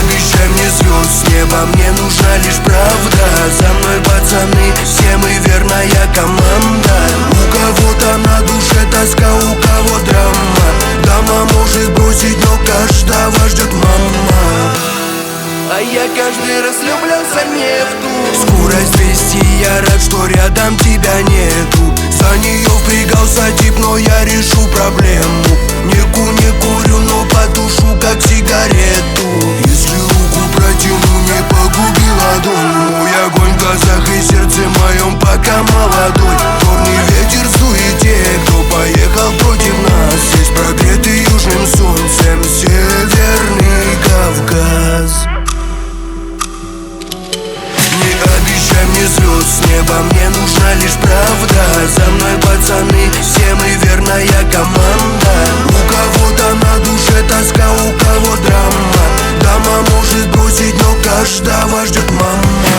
обещай мне звезд с неба, мне нужна лишь правда. За мной пацаны, все мы верная команда. У кого-то на душе тоска, у кого драма. Дома может бросить, но каждого ждет мама. А я каждый раз влюблялся не в ту. Скорость 200, я рад, что рядом тебя нету. За нее впрягался тип, но я решу проблему. Не курю, но потушу как сигарету. Если руку протяну, не погуби ладонь. Мой огонь в глазах и сердце моем пока молодой. Черный ветер в суете, кто поехал против нас. Здесь прогретый южным солнцем Северный Кавказ. Обещай мне звезд с неба, мне нужна лишь правда. За мной пацаны, все мы верная команда. У кого-то на душе тоска, у кого драма. Дома может бросить, но каждого ждет мама.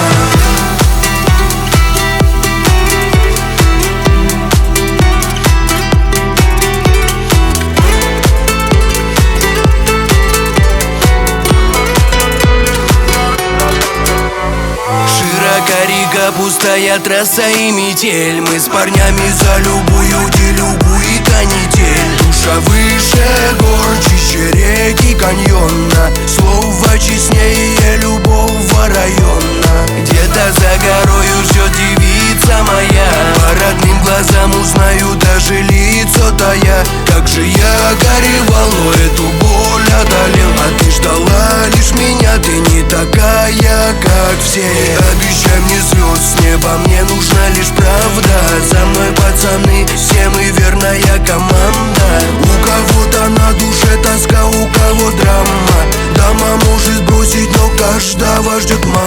Река, пустая трасса и метель. Мы с парнями за любую делюгу и канитель. Душа выше гор, чище реки каньона. Слово честнее любого района. Где-то за горою ждет девица моя. По родным глазам узнаю даже лицо тая. Как же я горевал, но эту боль одолел. А ты ждала лишь меня, ты не такая, как все. Обещай мне звезд с неба, мне нужна лишь правда. За мной пацаны, все мы верная команда. У кого-то на душе тоска, у кого драма. Дома может бросить, но каждого ждет мама.